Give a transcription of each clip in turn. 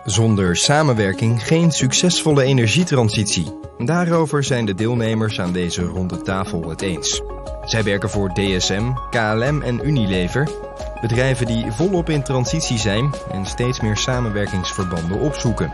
Zonder samenwerking geen succesvolle energietransitie. Daarover zijn de deelnemers aan deze ronde tafel het eens. Zij werken voor DSM, KLM en Unilever. Bedrijven die volop in transitie zijn en steeds meer samenwerkingsverbanden opzoeken.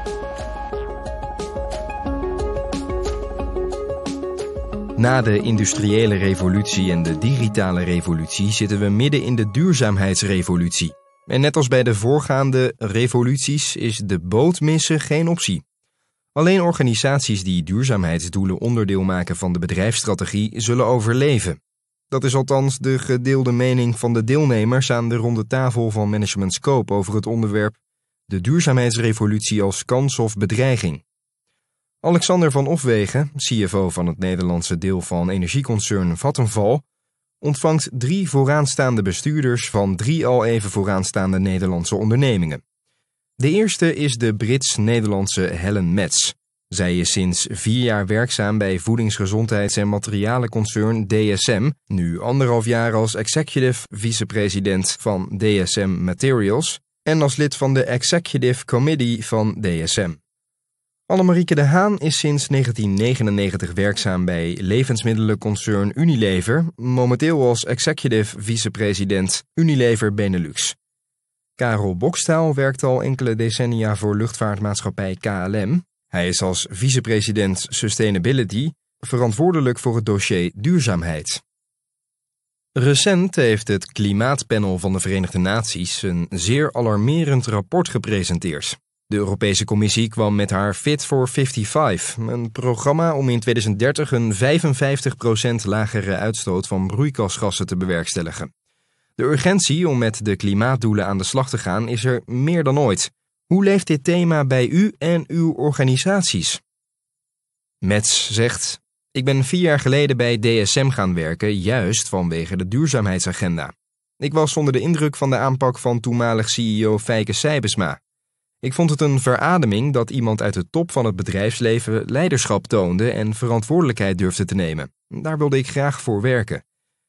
Na de industriële revolutie en de digitale revolutie zitten we midden in de duurzaamheidsrevolutie. En net als bij de voorgaande revoluties is de boot missen geen optie. Alleen organisaties die duurzaamheidsdoelen onderdeel maken van de bedrijfsstrategie zullen overleven. Dat is althans de gedeelde mening van de deelnemers aan de ronde tafel van Management Scope over het onderwerp de duurzaamheidsrevolutie als kans of bedreiging. Alexander van Ofwegen, CFO van het Nederlandse deel van energieconcern Vattenfall, ontvangt 3 vooraanstaande bestuurders van 3 al even vooraanstaande Nederlandse ondernemingen. De eerste is de Brits-Nederlandse Helen Metz. Zij is sinds 4 jaar werkzaam bij voedingsgezondheids- en materialenconcern DSM, nu 1,5 jaar als executive vicepresident van DSM Materials en als lid van de Executive Committee van DSM. Annemarieke de Haan is sinds 1999 werkzaam bij levensmiddelenconcern Unilever, momenteel als executive vicepresident Unilever Benelux. Karel Bokstaal werkt al enkele decennia voor luchtvaartmaatschappij KLM. Hij is als vicepresident Sustainability verantwoordelijk voor het dossier duurzaamheid. Recent heeft het Klimaatpanel van de Verenigde Naties een zeer alarmerend rapport gepresenteerd. De Europese Commissie kwam met haar Fit for 55, een programma om in 2030 een 55% lagere uitstoot van broeikasgassen te bewerkstelligen. De urgentie om met de klimaatdoelen aan de slag te gaan is er meer dan ooit. Hoe leeft dit thema bij u en uw organisaties? Metz zegt: ik ben 4 jaar geleden bij DSM gaan werken, juist vanwege de duurzaamheidsagenda. Ik was onder de indruk van de aanpak van toenmalig CEO Fijke Sijbesma. Ik vond het een verademing dat iemand uit de top van het bedrijfsleven leiderschap toonde en verantwoordelijkheid durfde te nemen. Daar wilde ik graag voor werken.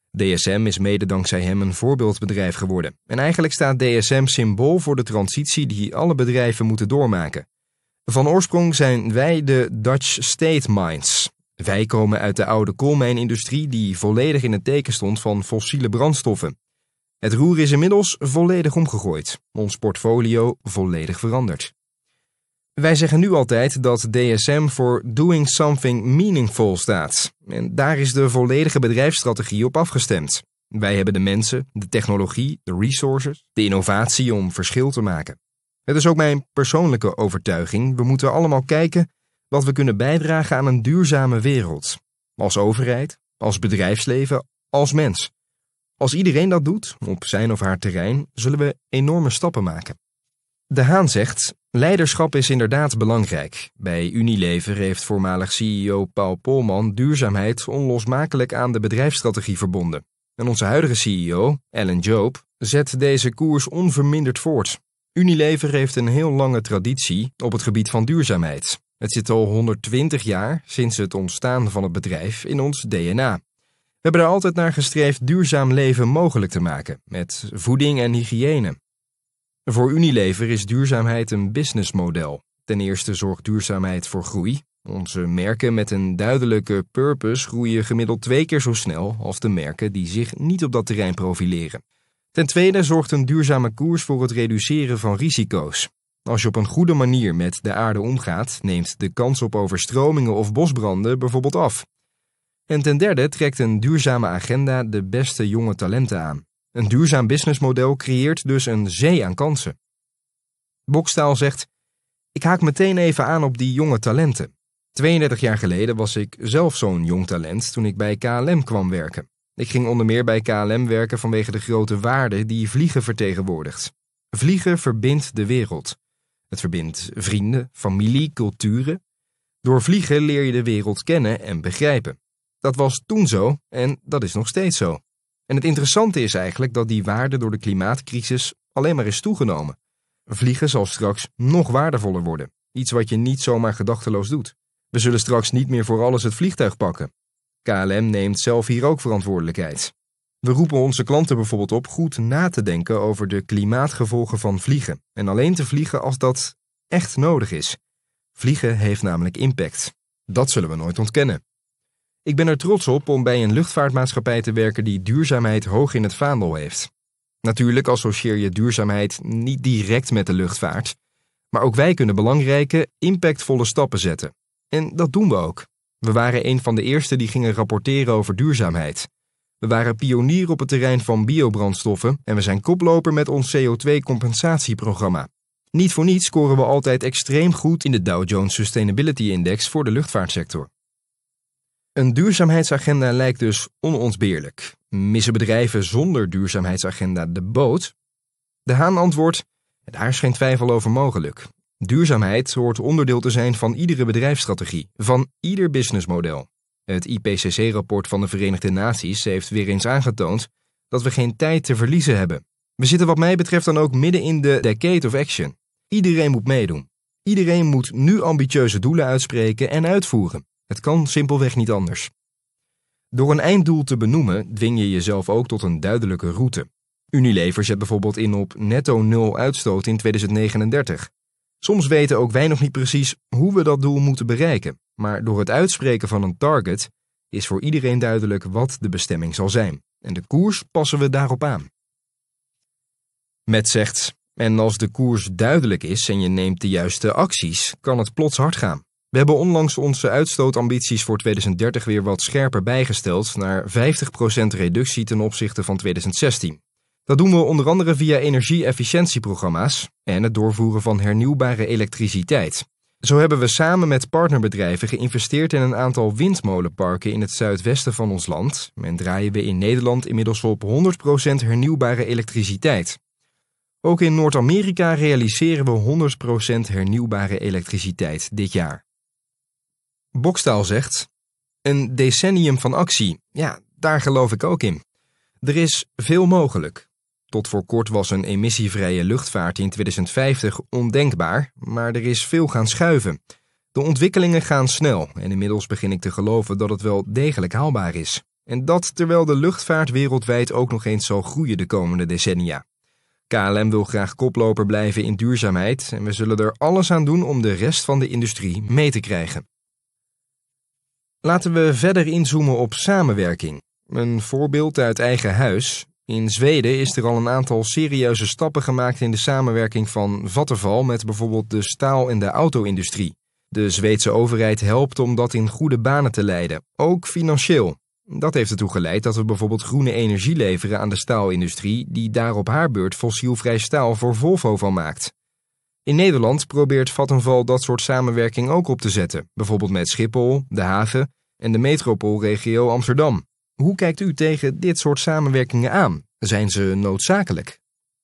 DSM is mede dankzij hem een voorbeeldbedrijf geworden. En eigenlijk staat DSM symbool voor de transitie die alle bedrijven moeten doormaken. Van oorsprong zijn wij de Dutch State Mines. Wij komen uit de oude koolmijnindustrie die volledig in het teken stond van fossiele brandstoffen. Het roer is inmiddels volledig omgegooid. Ons portfolio volledig veranderd. Wij zeggen nu altijd dat DSM voor Doing Something Meaningful staat. En daar is de volledige bedrijfsstrategie op afgestemd. Wij hebben de mensen, de technologie, de resources, de innovatie om verschil te maken. Het is ook mijn persoonlijke overtuiging. We moeten allemaal kijken wat we kunnen bijdragen aan een duurzame wereld. Als overheid, als bedrijfsleven, als mens. Als iedereen dat doet, op zijn of haar terrein, zullen we enorme stappen maken. De Haan zegt: leiderschap is inderdaad belangrijk. Bij Unilever heeft voormalig CEO Paul Polman duurzaamheid onlosmakelijk aan de bedrijfsstrategie verbonden. En onze huidige CEO, Alan Jope, zet deze koers onverminderd voort. Unilever heeft een heel lange traditie op het gebied van duurzaamheid. Het zit al 120 jaar, sinds het ontstaan van het bedrijf, in ons DNA. We hebben er altijd naar gestreefd duurzaam leven mogelijk te maken, met voeding en hygiëne. Voor Unilever is duurzaamheid een businessmodel. Ten eerste zorgt duurzaamheid voor groei. Onze merken met een duidelijke purpose groeien gemiddeld 2 keer zo snel als de merken die zich niet op dat terrein profileren. Ten tweede zorgt een duurzame koers voor het reduceren van risico's. Als je op een goede manier met de aarde omgaat, neemt de kans op overstromingen of bosbranden bijvoorbeeld af. En ten derde trekt een duurzame agenda de beste jonge talenten aan. Een duurzaam businessmodel creëert dus een zee aan kansen. Bokstaal zegt: ik haak meteen even aan op die jonge talenten. 32 jaar geleden was ik zelf zo'n jong talent toen ik bij KLM kwam werken. Ik ging onder meer bij KLM werken vanwege de grote waarde die vliegen vertegenwoordigt. Vliegen verbindt de wereld. Het verbindt vrienden, familie, culturen. Door vliegen leer je de wereld kennen en begrijpen. Dat was toen zo en dat is nog steeds zo. En het interessante is eigenlijk dat die waarde door de klimaatcrisis alleen maar is toegenomen. Vliegen zal straks nog waardevoller worden. Iets wat je niet zomaar gedachteloos doet. We zullen straks niet meer voor alles het vliegtuig pakken. KLM neemt zelf hier ook verantwoordelijkheid. We roepen onze klanten bijvoorbeeld op goed na te denken over de klimaatgevolgen van vliegen. En alleen te vliegen als dat echt nodig is. Vliegen heeft namelijk impact. Dat zullen we nooit ontkennen. Ik ben er trots op om bij een luchtvaartmaatschappij te werken die duurzaamheid hoog in het vaandel heeft. Natuurlijk associeer je duurzaamheid niet direct met de luchtvaart, maar ook wij kunnen belangrijke, impactvolle stappen zetten. En dat doen we ook. We waren een van de eerste die gingen rapporteren over duurzaamheid. We waren pionier op het terrein van biobrandstoffen en we zijn koploper met ons CO2-compensatieprogramma. Niet voor niets scoren we altijd extreem goed in de Dow Jones Sustainability Index voor de luchtvaartsector. Een duurzaamheidsagenda lijkt dus onontbeerlijk. Missen bedrijven zonder duurzaamheidsagenda de boot? De Haan antwoordt: daar is geen twijfel over mogelijk. Duurzaamheid hoort onderdeel te zijn van iedere bedrijfsstrategie, van ieder businessmodel. Het IPCC-rapport van de Verenigde Naties heeft weer eens aangetoond dat we geen tijd te verliezen hebben. We zitten wat mij betreft dan ook midden in de Decade of Action. Iedereen moet meedoen. Iedereen moet nu ambitieuze doelen uitspreken en uitvoeren. Het kan simpelweg niet anders. Door een einddoel te benoemen dwing je jezelf ook tot een duidelijke route. Unilever zet bijvoorbeeld in op netto nul uitstoot in 2039. Soms weten ook wij nog niet precies hoe we dat doel moeten bereiken, maar door het uitspreken van een target is voor iedereen duidelijk wat de bestemming zal zijn. En de koers passen we daarop aan. Met zegt: en als de koers duidelijk is en je neemt de juiste acties, kan het plots hard gaan. We hebben onlangs onze uitstootambities voor 2030 weer wat scherper bijgesteld naar 50% reductie ten opzichte van 2016. Dat doen we onder andere via energie-efficiëntieprogramma's en het doorvoeren van hernieuwbare elektriciteit. Zo hebben we samen met partnerbedrijven geïnvesteerd in een aantal windmolenparken in het zuidwesten van ons land en draaien we in Nederland inmiddels op 100% hernieuwbare elektriciteit. Ook in Noord-Amerika realiseren we 100% hernieuwbare elektriciteit dit jaar. Bokstaal zegt: een decennium van actie, ja, daar geloof ik ook in. Er is veel mogelijk. Tot voor kort was een emissievrije luchtvaart in 2050 ondenkbaar, maar er is veel gaan schuiven. De ontwikkelingen gaan snel en inmiddels begin ik te geloven dat het wel degelijk haalbaar is. En dat terwijl de luchtvaart wereldwijd ook nog eens zal groeien de komende decennia. KLM wil graag koploper blijven in duurzaamheid en we zullen er alles aan doen om de rest van de industrie mee te krijgen. Laten we verder inzoomen op samenwerking. Een voorbeeld uit eigen huis. In Zweden is er al een aantal serieuze stappen gemaakt in de samenwerking van Vattenfall met bijvoorbeeld de staal- en de auto-industrie. De Zweedse overheid helpt om dat in goede banen te leiden, ook financieel. Dat heeft ertoe geleid dat we bijvoorbeeld groene energie leveren aan de staalindustrie, die daar op haar beurt fossielvrij staal voor Volvo van maakt. In Nederland probeert Vattenfall dat soort samenwerking ook op te zetten, bijvoorbeeld met Schiphol, de haven en de metropoolregio Amsterdam. Hoe kijkt u tegen dit soort samenwerkingen aan? Zijn ze noodzakelijk?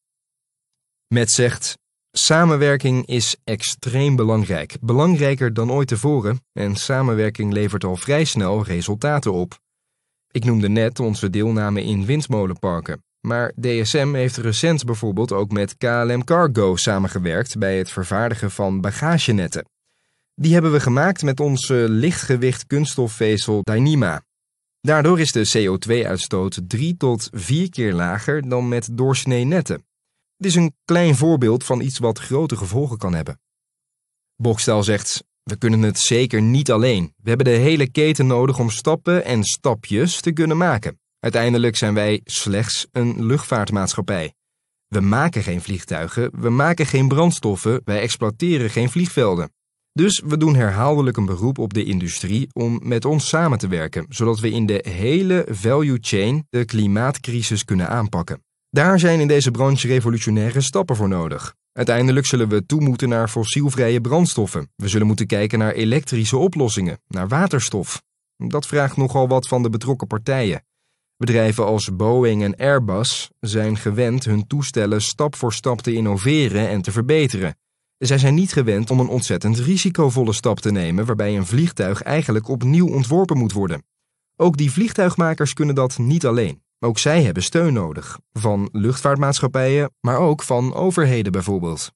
Met zegt: samenwerking is extreem belangrijk, belangrijker dan ooit tevoren en samenwerking levert al vrij snel resultaten op. Ik noemde net onze deelname in windmolenparken, maar DSM heeft recent bijvoorbeeld ook met KLM Cargo samengewerkt bij het vervaardigen van bagagenetten. Die hebben we gemaakt met onze lichtgewicht kunststofvezel Dyneema. Daardoor is de CO2-uitstoot 3 tot 4 keer lager dan met doorsnee netten. Het is een klein voorbeeld van iets wat grote gevolgen kan hebben. Bokstaal zegt: we kunnen het zeker niet alleen. We hebben de hele keten nodig om stappen en stapjes te kunnen maken. Uiteindelijk zijn wij slechts een luchtvaartmaatschappij. We maken geen vliegtuigen, we maken geen brandstoffen, wij exploiteren geen vliegvelden. Dus we doen herhaaldelijk een beroep op de industrie om met ons samen te werken, zodat we in de hele value chain de klimaatcrisis kunnen aanpakken. Daar zijn in deze branche revolutionaire stappen voor nodig. Uiteindelijk zullen we toe moeten naar fossielvrije brandstoffen. We zullen moeten kijken naar elektrische oplossingen, naar waterstof. Dat vraagt nogal wat van de betrokken partijen. Bedrijven als Boeing en Airbus zijn gewend hun toestellen stap voor stap te innoveren en te verbeteren. Zij zijn niet gewend om een ontzettend risicovolle stap te nemen waarbij een vliegtuig eigenlijk opnieuw ontworpen moet worden. Ook die vliegtuigmakers kunnen dat niet alleen. Ook zij hebben steun nodig, van luchtvaartmaatschappijen, maar ook van overheden bijvoorbeeld.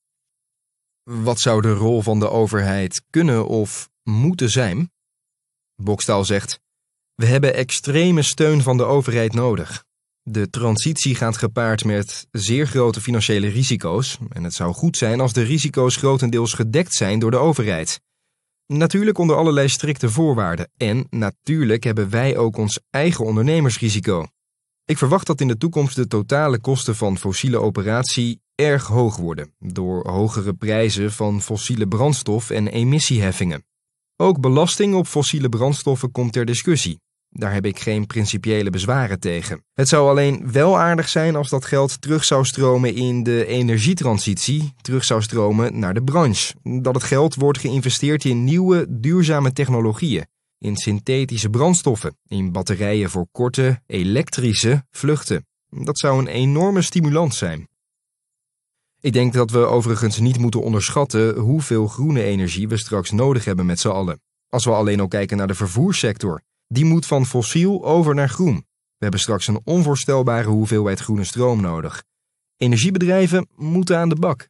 Wat zou de rol van de overheid kunnen of moeten zijn? Bokstaal zegt: we hebben extreme steun van de overheid nodig. De transitie gaat gepaard met zeer grote financiële risico's en het zou goed zijn als de risico's grotendeels gedekt zijn door de overheid. Natuurlijk onder allerlei strikte voorwaarden en natuurlijk hebben wij ook ons eigen ondernemersrisico. Ik verwacht dat in de toekomst de totale kosten van fossiele operatie erg hoog worden door hogere prijzen van fossiele brandstof en emissieheffingen. Ook belasting op fossiele brandstoffen komt ter discussie. Daar heb ik geen principiële bezwaren tegen. Het zou alleen wel aardig zijn als dat geld terug zou stromen in de energietransitie, terug zou stromen naar de branche. Dat het geld wordt geïnvesteerd in nieuwe, duurzame technologieën, in synthetische brandstoffen, in batterijen voor korte, elektrische vluchten. Dat zou een enorme stimulans zijn. Ik denk dat we overigens niet moeten onderschatten hoeveel groene energie we straks nodig hebben met z'n allen. Als we alleen al kijken naar de vervoerssector. Die moet van fossiel over naar groen. We hebben straks een onvoorstelbare hoeveelheid groene stroom nodig. Energiebedrijven moeten aan de bak.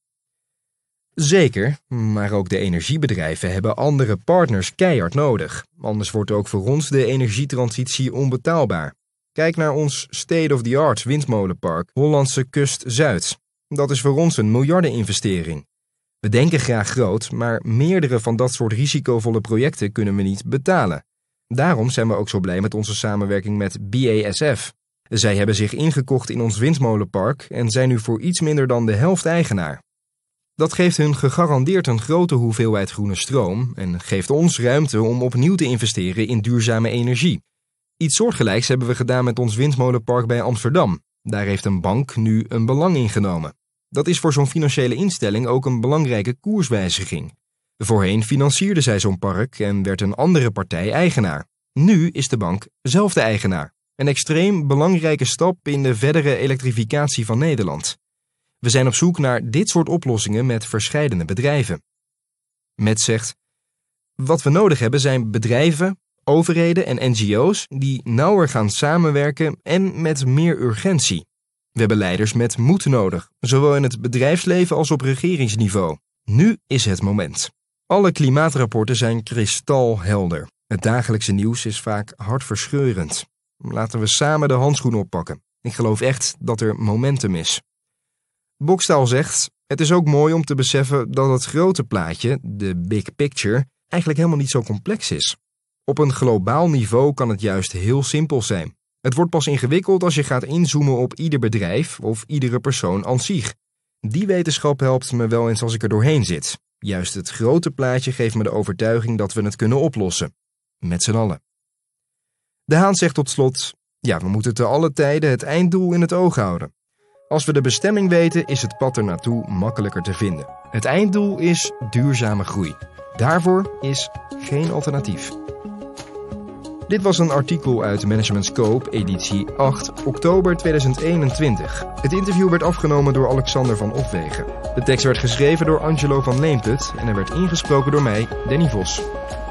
Zeker, maar ook de energiebedrijven hebben andere partners keihard nodig. Anders wordt ook voor ons de energietransitie onbetaalbaar. Kijk naar ons state-of-the-art windmolenpark Hollandse Kust Zuid. Dat is voor ons een miljardeninvestering. We denken graag groot, maar meerdere van dat soort risicovolle projecten kunnen we niet betalen. Daarom zijn we ook zo blij met onze samenwerking met BASF. Zij hebben zich ingekocht in ons windmolenpark en zijn nu voor iets minder dan de helft eigenaar. Dat geeft hun gegarandeerd een grote hoeveelheid groene stroom en geeft ons ruimte om opnieuw te investeren in duurzame energie. Iets soortgelijks hebben we gedaan met ons windmolenpark bij Amsterdam. Daar heeft een bank nu een belang in genomen. Dat is voor zo'n financiële instelling ook een belangrijke koerswijziging. Voorheen financierde zij zo'n park en werd een andere partij eigenaar. Nu is de bank zelf de eigenaar. Een extreem belangrijke stap in de verdere elektrificatie van Nederland. We zijn op zoek naar dit soort oplossingen met verscheidene bedrijven. Met zegt, wat we nodig hebben zijn bedrijven, overheden en NGO's die nauwer gaan samenwerken en met meer urgentie. We hebben leiders met moed nodig, zowel in het bedrijfsleven als op regeringsniveau. Nu is het moment. Alle klimaatrapporten zijn kristalhelder. Het dagelijkse nieuws is vaak hartverscheurend. Laten we samen de handschoen oppakken. Ik geloof echt dat er momentum is. Bokstaal zegt, het is ook mooi om te beseffen dat het grote plaatje, de big picture, eigenlijk helemaal niet zo complex is. Op een globaal niveau kan het juist heel simpel zijn. Het wordt pas ingewikkeld als je gaat inzoomen op ieder bedrijf of iedere persoon aan zich. Die wetenschap helpt me wel eens als ik er doorheen zit. Juist het grote plaatje geeft me de overtuiging dat we het kunnen oplossen. Met z'n allen. De Haan zegt tot slot, ja, we moeten te alle tijden het einddoel in het oog houden. Als we de bestemming weten, is het pad ernaartoe makkelijker te vinden. Het einddoel is duurzame groei. Daarvoor is geen alternatief. Dit was een artikel uit Management Scope, editie 8, oktober 2021. Het interview werd afgenomen door Alexander van Opwegen. De tekst werd geschreven door Angelo van Leemput en er werd ingesproken door mij, Danny Vos.